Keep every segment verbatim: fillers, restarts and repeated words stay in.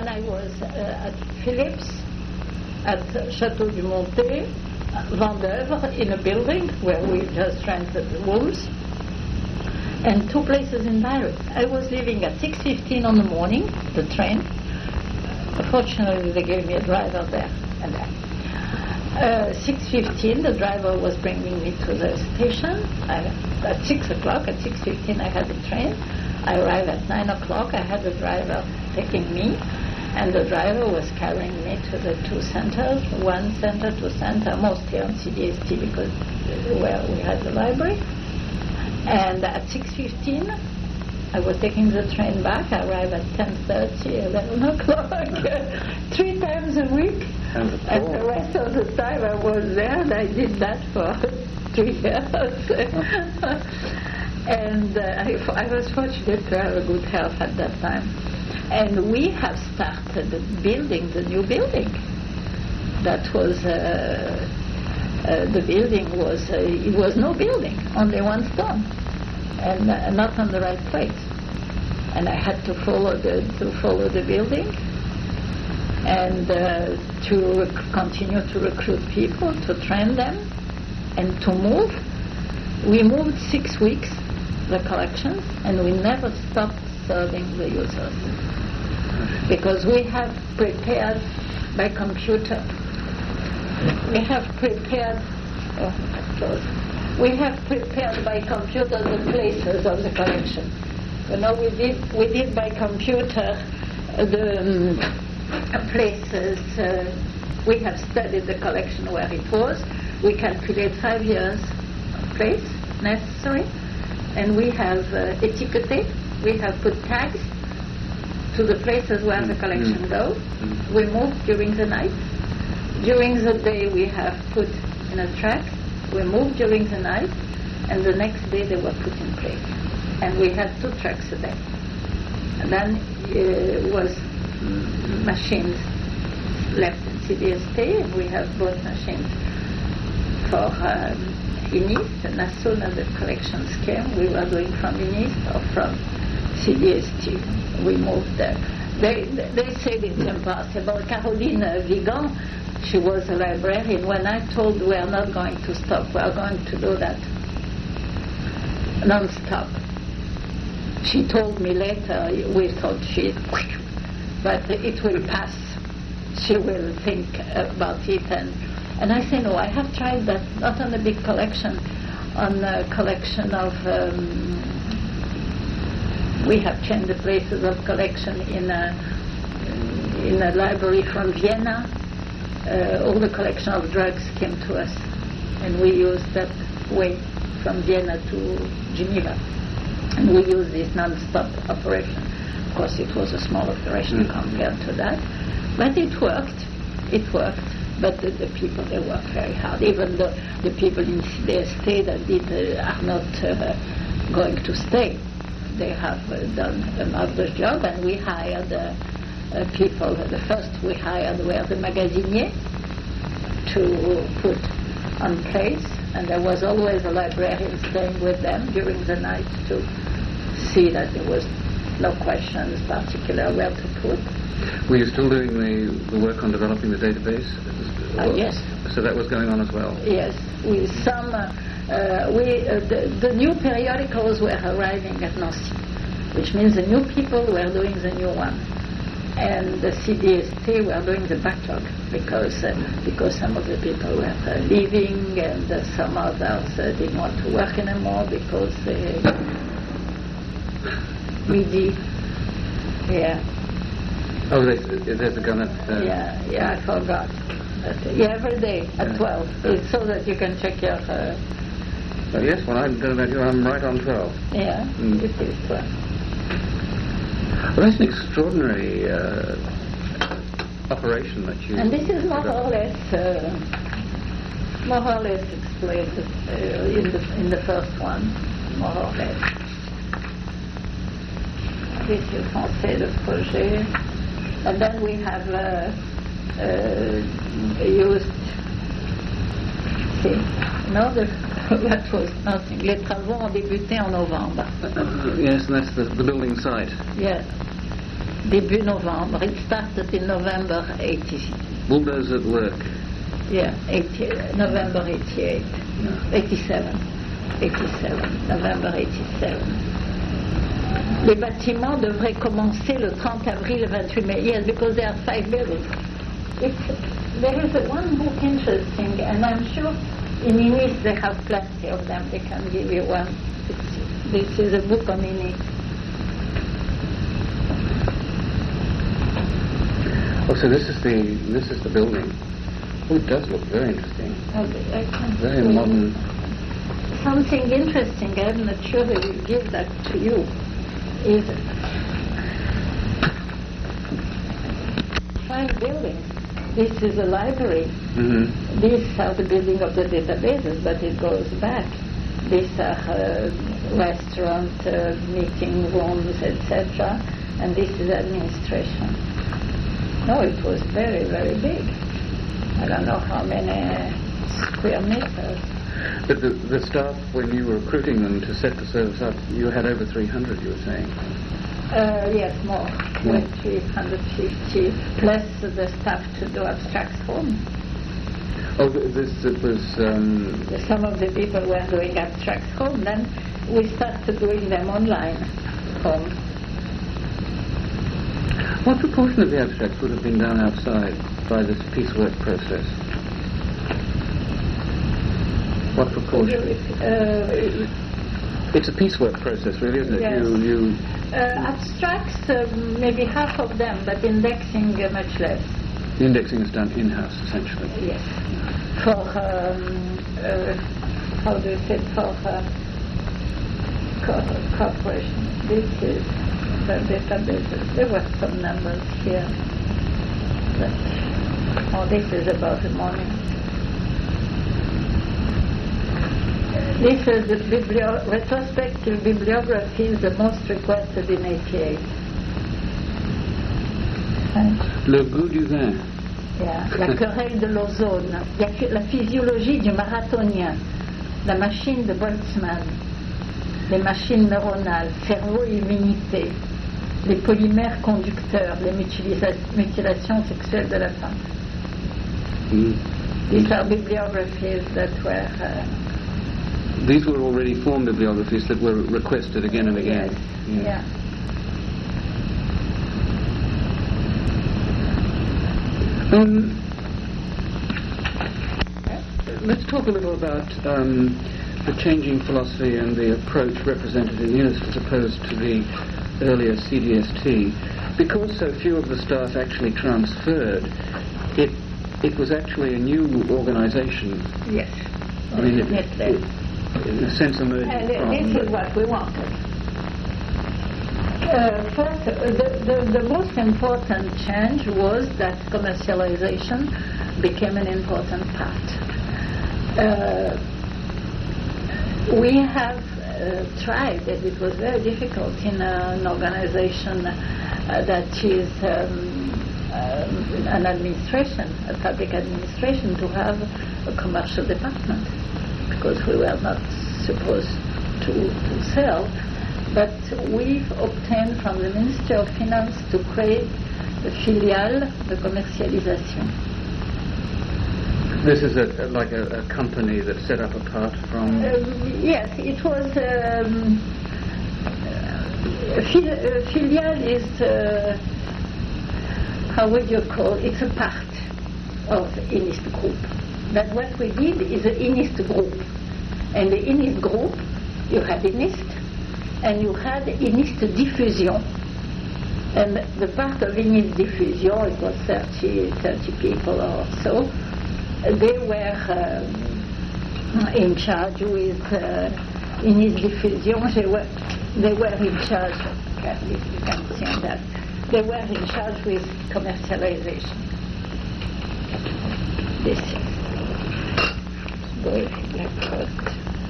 when I was uh, at Philips, at Château du Montet, Vendeuvre, in a building where we just rented rooms, and two places in Paris. I was leaving at six fifteen on the morning, the train. Fortunately, they gave me a driver there. And there. Uh, six fifteen, the driver was bringing me to the station. I, at six o'clock, at six fifteen, I had the train. I arrived at nine o'clock. I had the driver taking me, and the driver was carrying me to the two centers, one center, two center, mostly on C D S T because where we had the library. And at six fifteen, I was taking the train back. I arrived at ten thirty, eleven o'clock, three times a week. And the rest of the time I was there, and I did that for three years. And uh, I, I was fortunate to have a good health at that time. And we have started building the new building. That was, uh, uh, the building was, uh, it was no building, only one stone, and uh, not on the right place. And I had to follow the, to follow the building, and uh, to rec- continue to recruit people, to train them, and to move. We moved six weeks, the collections, and we never stopped serving the users. Because we have prepared by computer. We have prepared, oh, we have prepared by computer the places of the collection. You know, we did we did by computer the um, places. Uh, we have studied the collection where it was. We calculate five years of place necessary, and we have uh, etiqueté. We have put tags to the places where the collection mm. goes. Mm. We move during the night. During the day we have put in a track. We move during the night, and the next day they were put in place. And we had two tracks a day. And then uh, was machines left in C D S T, and we have both machines for um, in East. And as soon as the collections came, we were doing from in East or from C D S T. We moved there. They, they said it's impossible. Caroline Vigan, she was a librarian. When I told we are not going to stop, we are going to do that non-stop. She told me later, we thought she, but it will pass. She will think about it. And, and I say, no, I have tried that, not on a big collection, on a collection of... Um, we have changed the places of collection in a, in a library from Vienna. Uh, all the collection of drugs came to us, and we used that way from Vienna to Geneva. And we used this non-stop operation. Of course, it was a small operation mm-hmm. compared to that, but it worked. It worked. But the, the people, they worked very hard. Even the, the people in C D S T that did uh, are not uh, going to stay. They have uh, done a marvelous job, and we hired uh, uh, people. The first we hired were the magasiniers to put on place, and there was always a librarian staying with them during the night to see that there was no questions particular where to put. Were you still doing the, the work on developing the database? Uh, yes. So that was going on as well? Yes. With some... Uh, Uh, we, uh, the, the new periodicals were arriving at Nancy, which means the new people were doing the new one, and the C D S T were doing the backlog because uh, because some of the people were uh, leaving, and uh, some others uh, didn't want to work anymore because they midi. Yeah. Oh, there's, there's a gun at. Uh, yeah, yeah, I forgot. But, uh, yeah, every day at yeah. twelve, it's so that you can check your. Uh, Oh, yes, well, I'm, I'm right on twelve. Yeah, mm. It is twelve. Well, that's an extraordinary uh, operation that you... And this is more or less, uh, more or less explained uh, in, the, in the first one, more or less. This is Français, le projet. And then we have uh, uh, used... See, no, the... That was nothing. Les travaux ont débuté en novembre. Uh, yes, and that's the, the building site. Yes. début novembre. It started in November eighty. Bulldozer at work. Yeah, eighty, November eighty-eight. Yeah. eighty-seven. eighty-seven. November eighty-seven. Les bâtiments devraient commencer le trente avril, le vingt-huit mai. Yes, because there are five buildings. It's, there is a one book interesting, and I'm sure in Inis they have plenty of them. They can give you one. It's, this is a book on Inis. Oh, so this is the this is the building. Oh, it does look very interesting. Okay, I can Very see modern. something interesting. I'm not sure they will give that to you. Is five buildings. This is a library. Mm-hmm. These are the building of the databases, but it goes back. These are uh, restaurant, uh, meeting rooms, et cetera. And this is administration. No, it was very, very big. I don't know how many square meters. But the, the staff, when you were recruiting them to set the service up, you had over three hundred, you were saying? Uh, yes, more. Yeah. three hundred fifty, plus the staff to do abstracts home. Oh, th- this it was... Um, Some of the people were doing abstracts home, then we started doing them online home. what proportion of the abstracts would have been done outside by this piecework process? What proportion? Uh, It's a piecework process, really, isn't it? Yes. You, you uh, abstracts, uh, maybe half of them, but indexing uh, much less. the indexing is done in-house, essentially. Yes. For, um, uh, how do you say, it? For uh, co- corporation. This is the databases. There were some numbers here. But, oh, this is about the morning. This is the biblio- retrospective bibliography, is the most requested in eighty-eight. Right. Le goût du vin. Yeah. La querelle de l'ozone, la, la physiologie du marathonien, la machine de Boltzmann, les machines neuronales, cerveau et immunité, les polymères conducteurs, les mutilisa- mutilations sexuelles de la femme. Mm. These are bibliographies that were... Uh, These were already formed bibliographies that were requested again and again. yes, yeah. Um, let's talk a little about um, the changing philosophy and the approach represented in UNIS as opposed to the earlier C D S T. Because so few of the staff actually transferred, it it was actually a new organisation. Yes. I mean, it, Yes, it, in a sense, emerging And from. this is what we wanted. Uh, first, uh, the, the, the most important change was that commercialization became an important part. Uh, we have uh, tried, and it was very difficult in uh, an organization uh, that is um, um, an administration, a public administration, to have a commercial department, because we were not supposed to, to sell. But we've obtained from the Ministry of Finance to create a filiale de commercialisation. This is a, like a, a company that's set up apart from... Uh, yes, it was... Um, uh, fil- uh, filiale is... Uh, how would you call it? It's a part of INIST Group. But what we did is the INIST Group. And the INIST Group, you had INIST, and you had INIST Diffusion. And the part of INIST Diffusion, it was thirty, thirty people or so, they were um, in charge with uh, INIST Diffusion. They were, they were in charge, okay, if you can see that, they were in charge with commercialization. This is very black.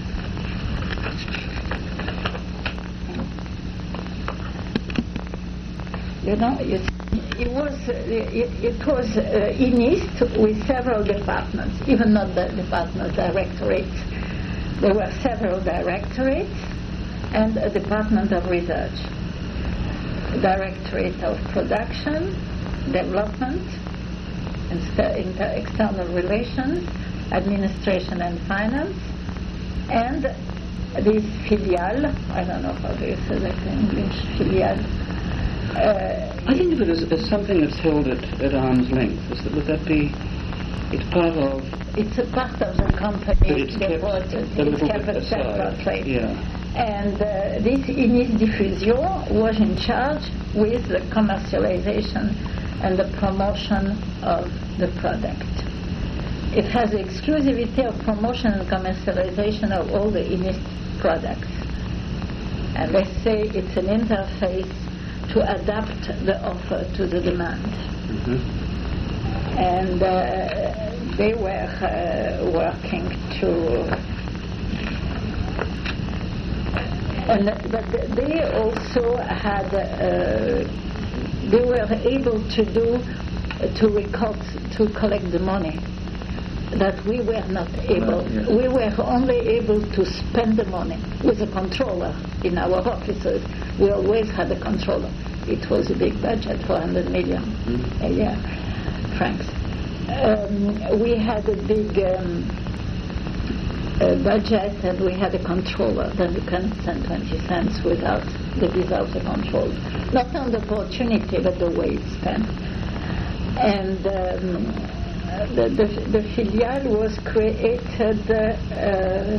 You know, it, it was it, it was uh, INIST with several departments, even not the department directorates. There were several directorates and a department of research. Directorate of Production, Development, Inter- Inter- External Relations, Administration and Finance, and this filiale, I don't know how do you say that in English, filiale. Uh, I think of it as, as something that's held at, at arm's length. Is that, would that be, it's part of... It's a part of the company. It's kept bought it. a It's little kept bit aside. separately. Yeah. And uh, this Inis Diffusion was in charge with the commercialization and the promotion of the product. It has the exclusivity of promotion and commercialization of all the Inis products. And they say it's an interface to adapt the offer to the demand. Mm-hmm. And uh, they were uh, working to... And, but they also had... Uh, they were able to do... to record, to collect the money that we were not able. Well, yes. We were only able to spend the money with a controller in our offices. We always had a controller. It was a big budget, four hundred million mm. a year, francs. Um, we had a big um, uh, budget and we had a controller. Then you can spend twenty cents without the without the control. Not on the opportunity, but the way it's spent. And um, the, the, the filiale was created uh,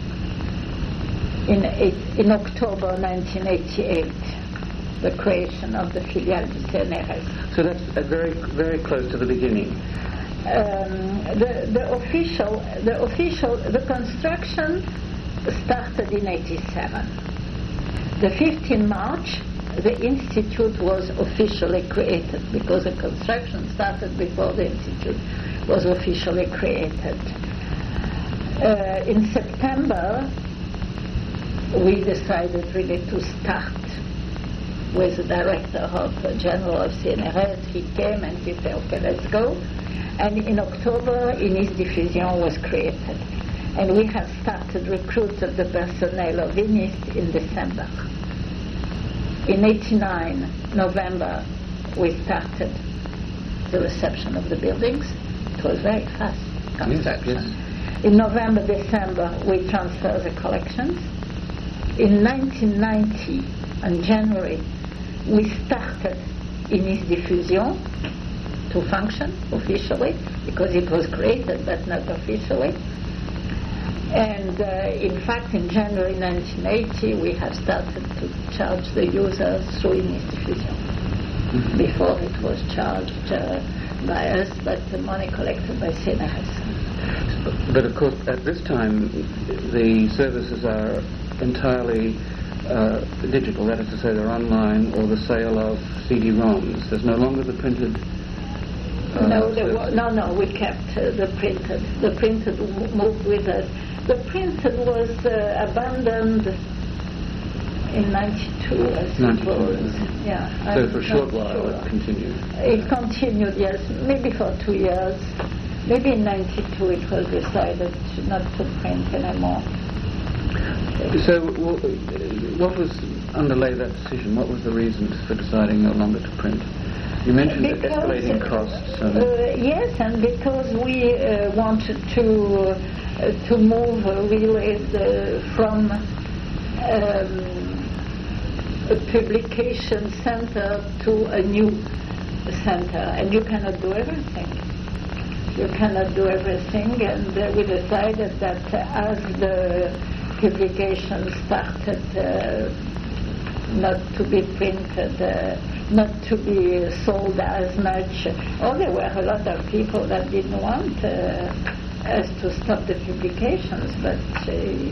in, eight, in October nineteen eighty-eight, the creation of the filiale du C N R S. So that's uh, very, very close to the beginning. Um, the, the official, the official, the construction started in eighty-seven. The fifteenth of March, the institute was officially created because the construction started before the institute was officially created. Uh, in September, we decided really to start with the director of uh, general of C N R S. He came and he said, okay, let's go. And in October, Inis Diffusion was created. And we have started recruits of the personnel of Inis in December. In eighty-nine, November, we started the reception of the buildings. It was very fast construction. Yes, yes. In November, December, we transferred the collections. In nineteen ninety, in January, we started Inis Diffusion to function officially, because it was created but not officially. And uh, in fact, in January nineteen eighty, we have started to charge the users through Inis Diffusion. Mm-hmm. Before it was charged uh, by us, but the money collected by C N R S. But of course, at this time, the services are entirely uh, digital. That is to say, they're online, or the sale of C D ROMs. There's no longer the printed. Uh, no, there wa- no, no. We kept uh, the printed. The printed w- moved with us. The printed was uh, abandoned in ninety-two, I suppose. ninety-two. Yeah. So I'm for a short not while sure. it continued. It continued, yes, maybe for two years. Maybe in ninety-two it was decided not to print anymore. So w- what was underlay that decision? What was the reasons for deciding no longer to print? You mentioned Because, escalating costs. And uh, yes, and because we uh, wanted to uh, to move uh, really the, from um, a publication center to a new center, and you cannot do everything. You cannot do everything, and uh, we decided that uh, as the publication started uh, not to be printed, uh, not to be sold as much. Oh, there were a lot of people that didn't want uh, us to stop the publications, but uh,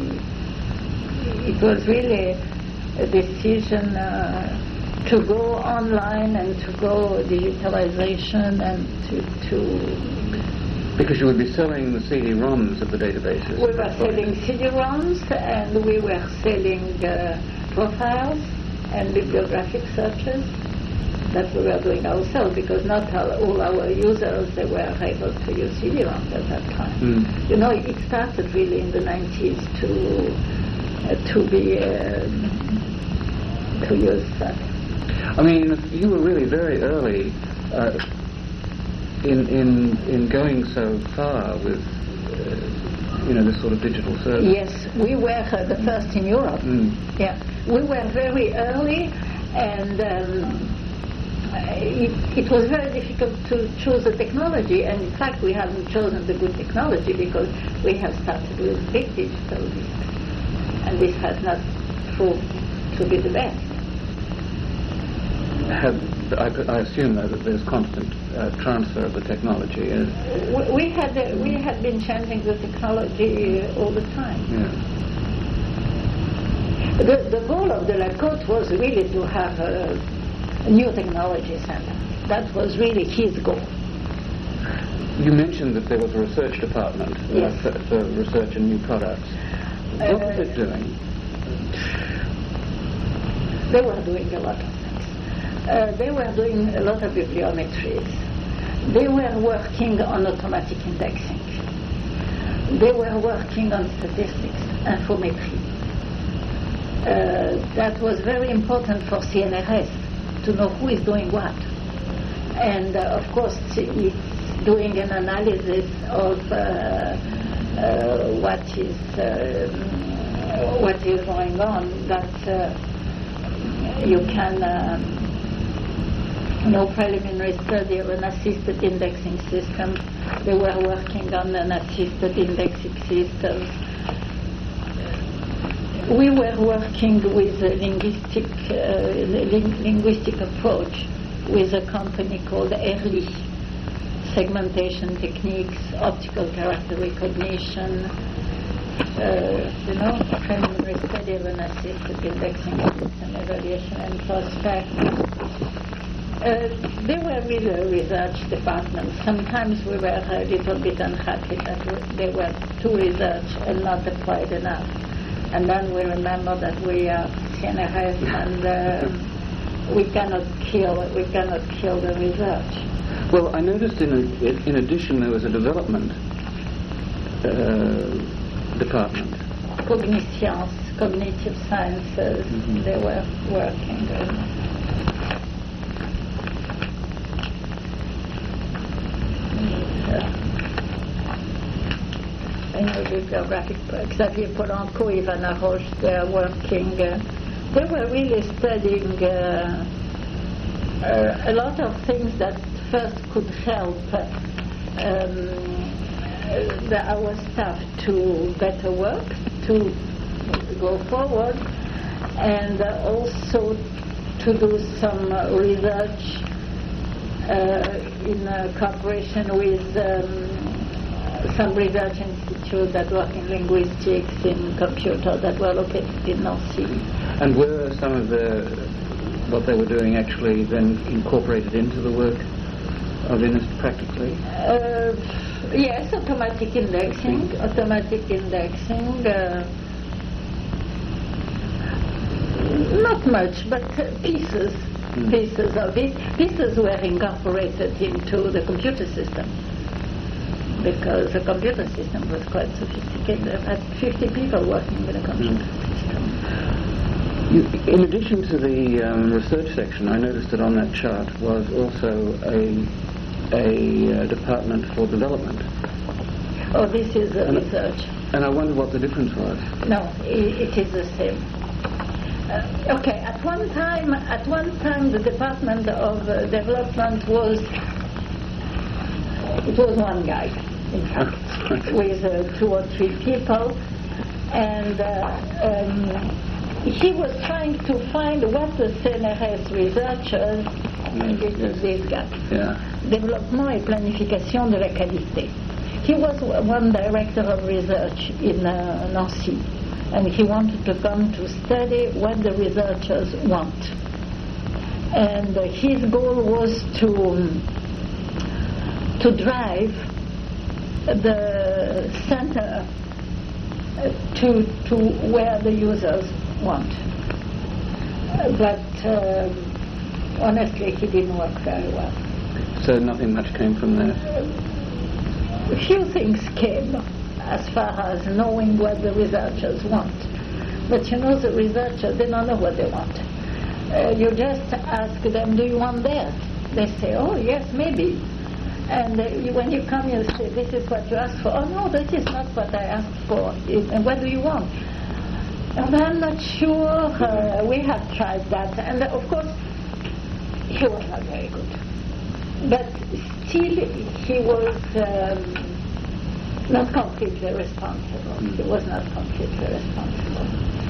it was really a decision uh, to go online and to go digitalization and to, to because you would be selling the C D ROMs of the databases. We were selling C D ROMs and we were selling uh, profiles and bibliographic searches that we were doing ourselves, because not all, all our users, they were able to use C D ROMs at that time. Mm. You know, it started really in the nineties to uh, to be uh, to use that. I mean, you were really very early uh, in in in going so far with uh, you know this sort of digital service. Yes, we were uh, the first in Europe. Mm. Yeah, we were very early, and um, it, it was very difficult to choose the technology. And in fact, we haven't chosen the good technology because we have started with big digital discs, and this has not proved to be the best. Have, I, I assume, though, that there's constant uh, transfer of the technology. Uh, we, we had uh, we had been changing the technology uh, all the time. Yeah. The, the goal of the Lacote was really to have a, a new technology center. That was really his goal. You mentioned that there was a research department uh, yes. for, for research and new products. What uh, was it doing? They were doing a lot of things. Uh, they were doing a lot of bibliometries. They were working on automatic indexing. They were working on statistics, infometry. Uh, that was very important for C N R S to know who is doing what. And uh, of course, it's doing an analysis of uh, uh, what is uh, what is going on that uh, you can. Um, No preliminary study of an assisted indexing system. They were working on an assisted indexing system. We were working with a linguistic uh, ling- linguistic approach with a company called Early. Segmentation techniques, optical character recognition, uh, you know, preliminary study of an assisted indexing system, evaluation and prospect. Uh, they were really a research department. Sometimes we were a little bit unhappy that we, they were too research and not applied enough. And then we remember that we are C N R S and uh, we cannot kill we cannot kill the research. Well, I noticed in a, in addition there was a development uh, department. Cognitions, cognitive sciences. Mm-hmm. They were working. Uh, in the bibliographic, Xavier Polanco, Ivana Roche, they are working. Uh, they were really studying uh, uh, a lot of things that first could help um, the, our staff to better work, to go forward, and uh, also to do some uh, research uh, in uh, cooperation with um, some research institutes that work in linguistics, in computer, that were located in Nancy. And were some of the, what they were doing actually then incorporated into the work of INIST practically? Uh, yes, automatic indexing, mm. automatic indexing, uh, not much, but uh, pieces, mm. pieces of it. Pieces were incorporated into the computer system, because the computer system was quite sophisticated. I had fifty people working with a computer mm. system. You, in addition to the um, research section, I noticed that on that chart was also a, a uh, department for development. Oh, this is uh, and research. And I wonder what the difference was. No, it, it is the same. Uh, okay, at one time, at one time, the Department of uh, Development was it was one guy, in fact, with uh, two or three people, and uh, um, he was trying to find what the C N R S researchers, yes, this yes. is this guy, yeah. Développement et planification de la qualité. He was one director of research in uh, Nancy, and he wanted to come to study what the researchers want. And uh, his goal was to to drive the center to to where the users want. But uh, honestly, he didn't work very well. So nothing much came from there? A few things came as far as knowing what the researchers want. But you know, the researchers, they don't know what they want. Uh, you just ask them, do you want that? They say, oh, yes, maybe. And uh, you, when you come, you say, this is what you asked for. Oh, no, this is not what I asked for. It, and what do you want? And I'm not sure. Uh, we have tried that. And uh, of course, he was not very good. But still, he was um, not completely responsible. He was not completely responsible.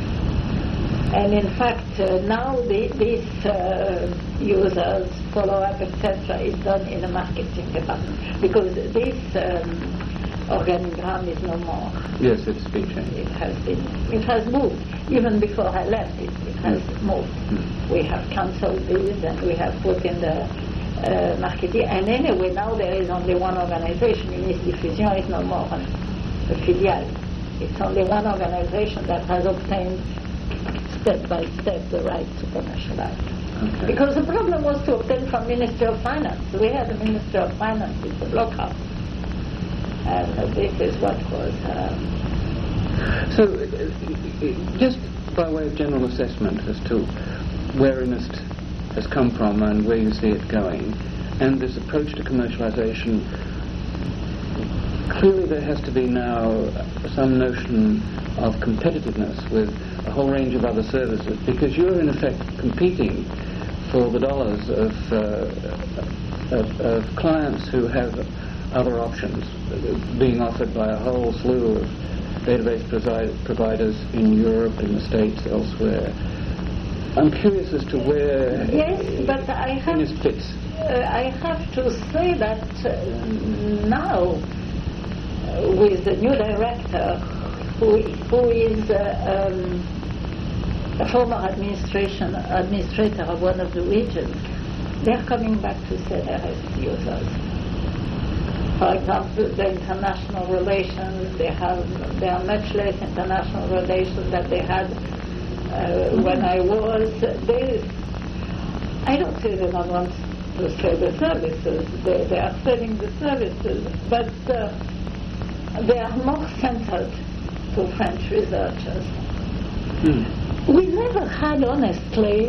And in fact, uh, now the, these uh, users, follow-up, et cetera, is done in a marketing department because this um, organigram is no more. Yes, it's been changed. It has been. It has moved. Even before I left, it, it has mm. moved. Mm. We have cancelled this and we have put in the uh, marketing. And anyway, now there is only one organization. Ministre Diffusion is no more a filiale. It's only one organization that has obtained step by step the right to commercialize. Okay. Because the problem was to obtain from Ministry of Finance. We had the Ministry of Finance in the blockhouse. And uh, this is what was... Um, so, uh, just by way of general assessment as to where INIST has come from and where you see it going, and this approach to commercialization, clearly there has to be now some notion of competitiveness with a whole range of other services, because you're in effect competing for the dollars of, uh, of, of clients who have other options being offered by a whole slew of database presi- providers in Europe, in the States, elsewhere. I'm curious as to where yes, but I have, INIST fits. Uh, I have to say that uh, now, uh, with the new director, who, who is uh, um, a former administration administrator of one of the regions, they're coming back to C N R S users. For example, the international relations, they have they are much less international relations than they had uh, when I was. They, I don't say they don't want to sell the services. They, they are selling the services, but uh, they are more centered to French researchers. Mm. We never had, honestly,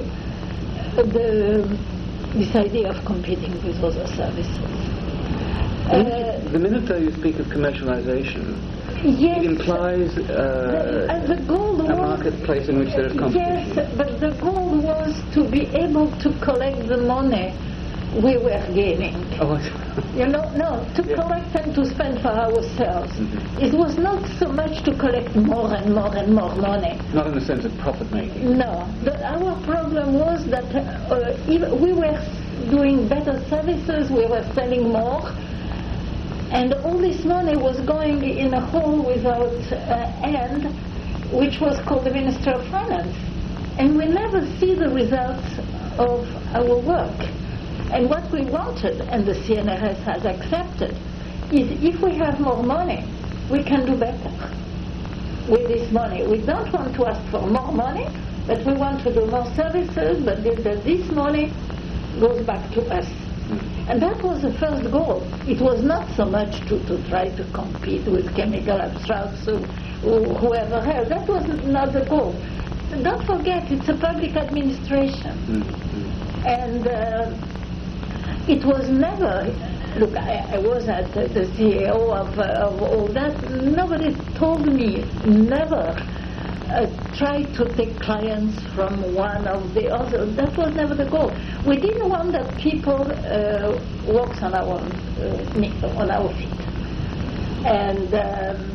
the, this idea of competing with other services. Uh, the minute though you speak of commercialization, yes, it implies uh, the, the goal a was, marketplace in which there is competition. Yes, but the goal was to be able to collect the money we were gaining. Oh, you know, no, to yeah. collect and to spend for ourselves. Mm-hmm. It was not so much to collect more and more and more money. Not in the sense of profit making. No, the, our problem was that uh, even we were doing better services, we were selling more, and all this money was going in a hole without uh, end, which was called the Ministry of Finance. And we never see the results of our work. And what we wanted, and the C N R S has accepted, is if we have more money, we can do better with this money. We don't want to ask for more money, but we want to do more services, but this, that this money goes back to us. And that was the first goal. It was not so much to, to try to compete with chemical abstracts or, or whoever else. That was not the goal. Don't forget, it's a public administration. Mm-hmm. And uh, it was never, look, I, I was at the, the C E O of, uh, of all that. Nobody told me, never uh, try to take clients from one of the other. That was never the goal. We didn't want that people uh, walk on our, uh, on our feet. And um,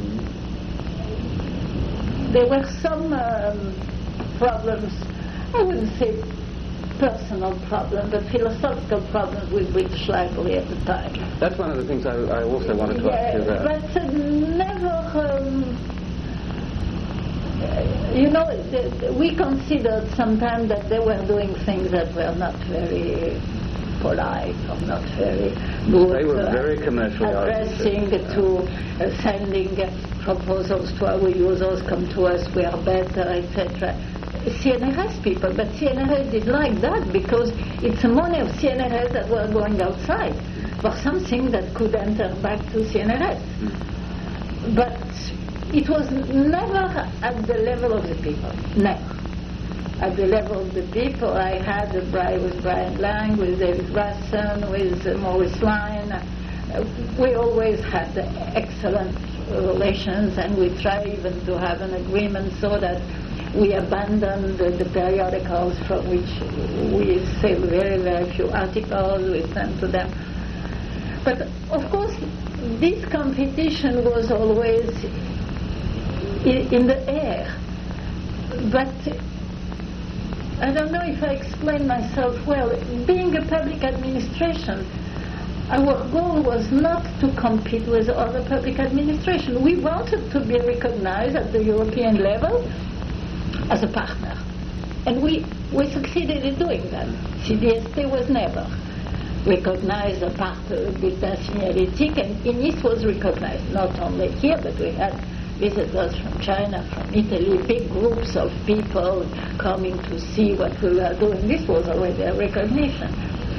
there were some um, problems, I wouldn't say personal problems, but philosophical problems with British Library at the time. That's one of the things I, I also wanted to yeah, ask you about. But uh, never, um, you know, th- we considered sometimes that they were doing things that were not very polite or not very good. They were uh, very commercially addressing oriented. to uh, sending uh, proposals to our users, come to us, we are better, et cetera. C N R S people, but C N R S did like that because it's the money of C N R S that were going outside for something that could enter back to C N R S. Mm. But it was never at the level of the people, never. at the level of the people. I had a Brian, with Brian Lang, with David Rasson, with uh, Maurice Line. Uh, we always had excellent relations, and we tried even to have an agreement so that we abandoned the, the periodicals from which we sell very, very few articles. We sent to them. But of course, this competition was always in, in the air. But I don't know if I explain myself well. Being a public administration, our goal was not to compete with other public administration. We wanted to be recognized at the European level as a partner. And we, we succeeded in doing that. C D S T was never recognized as part of Bulletin Signalétique, and INIS was recognized not only here, but we had visitors from China, from Italy, big groups of people coming to see what we were doing. This was already a recognition.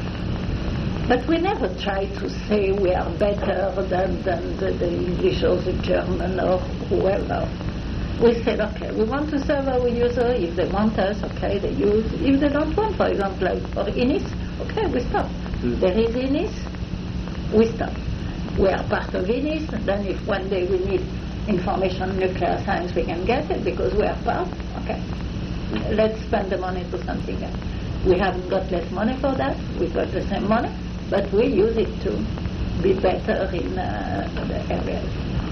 But we never tried to say we are better than, than the, the English or the German or whoever. We said, okay, we want to serve our user. If they want us, okay, they use. If they don't want, for example, like for INIS, okay, we stop. Mm. There is INIS, we stop. We are part of INIS, and then if one day we need information on nuclear science, we can get it because we are part. Okay, let's spend the money to something else. We haven't got less money for that. We got the same money, but we use it to be better in uh, the areas.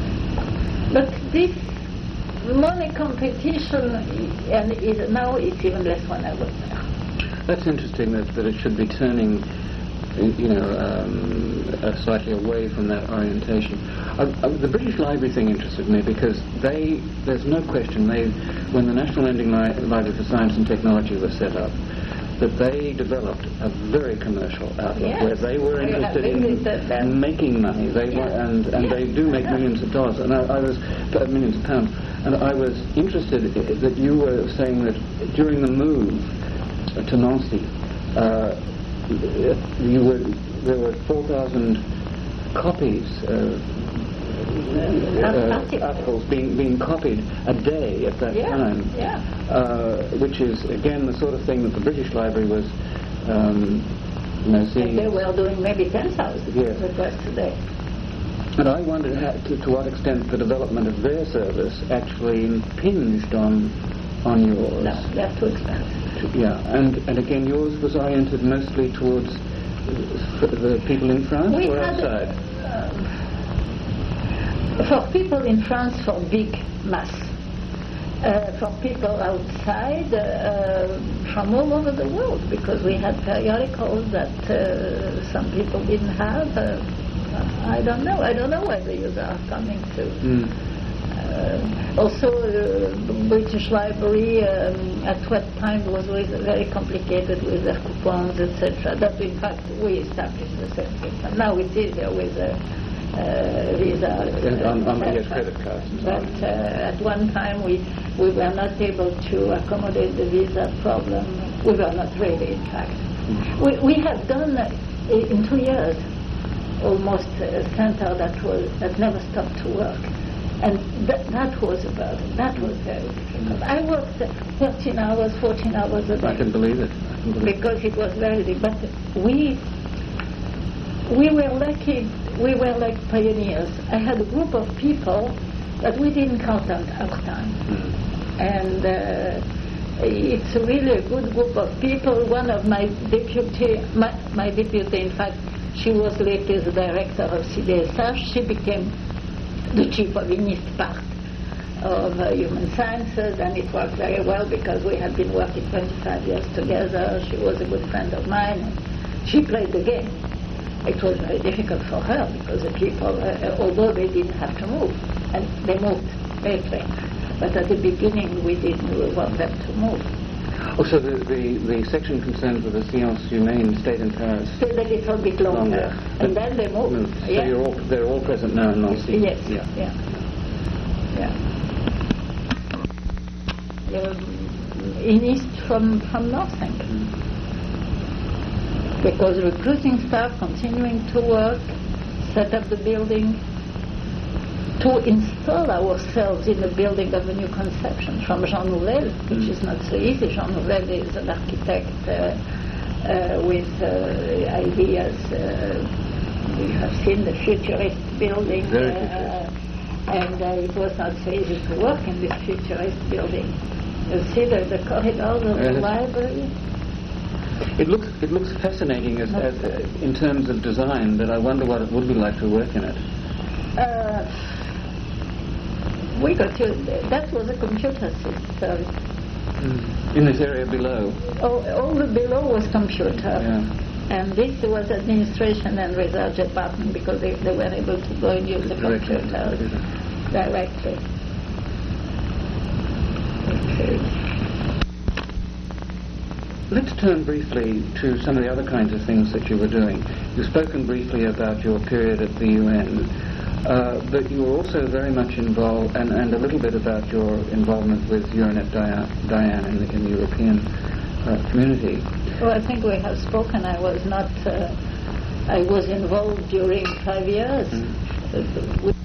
But this money competition, and is, now it's even less when I was there. That's interesting that, that it should be turning, you know, um, uh, slightly away from that orientation. Uh, uh, the British Library thing interested me because they, there's no question, they, when the National Lending Li- Library for Science and Technology was set up, that they developed a very commercial outlook yes. where they were interested in that, making money. They yeah. were, and, and yeah. they do make millions of dollars, and I, I was uh, millions of pounds. And I was interested that you were saying that during the move to Nancy, uh, you were there were four thousand copies. Uh, Uh, articles being being copied a day at that yeah, time, yeah. Uh, which is again the sort of thing that the British Library was, um, you know, seeing. And they were doing maybe ten thousand yeah. requests a day. And I wondered how, to, to what extent the development of their service actually impinged on on yours. No, they're too expensive. Yeah, and and again yours was oriented mostly towards the people in France we or had, outside. Um, For people in France, for big mass. Uh, for people outside, uh, from all over the world, because we had periodicals that uh, some people didn't have. Uh, I don't know. I don't know where the users are coming to. Mm. Uh, also, uh, the British Library um, at what time was always very complicated with their coupons, et cetera. That, in fact, we established the same system. Now it's easier with uh, Uh, Visa, uh, on, on the credit cards. But uh, at one time we we were not able to accommodate the visa problem. We were not ready, in fact. Mm-hmm. We we have done uh, in two years almost a center that was that never stopped to work, and th- that was a burden. That was very difficult. I worked thirteen hours, fourteen hours a day. I can believe it. I can believe because it was very difficult. But we we were lucky. We were like pioneers. I had a group of people that we didn't count on our time. Mm. And uh, it's really a good group of people. One of my deputy, my, my deputy, in fact, she was later the director of C D S H. She became the chief of INIS part of uh, human sciences, and it worked very well because we had been working twenty-five years together. She was a good friend of mine, and she played the game. It was very difficult for her because the people, uh, although they didn't have to move, and they moved lately, but at the beginning we didn't want them to move. Oh, so the, the, the section concerned with the Sciences Humaines stayed in Paris? Stayed a little bit longer, longer. and then they moved. moved. So yeah. you're all, they're all present now in Nancy? Yes, yeah. yeah. yeah. yeah. In East from, from Northink. Mm. Because recruiting staff, continuing to work, set up the building, to install ourselves in the building of a new conception from Jean Nouvel, which mm. is not so easy. Jean Nouvel is an architect uh, uh, with uh, ideas. Uh, we have seen the futurist building, uh, and uh, it was not so easy to work in this futurist building. You see the, the corridors of the library. It looks it looks fascinating as, as, uh, in terms of design, but I wonder what it would be like to work in it. Uh, we got to, that was a computer system. Mm. In this area below? Oh, all the below was computer. Yeah. And this was administration and research department because they, they were able to go and use the directly. computers directly. Okay. Let's turn briefly to some of the other kinds of things that you were doing. You've spoken briefly about your period at the U N, uh, but you were also very much involved, and, and a little bit about your involvement with Euronet Diane in the, in the European uh, community. Well, I think we have spoken. I was not, uh, I was involved during five years. Mm.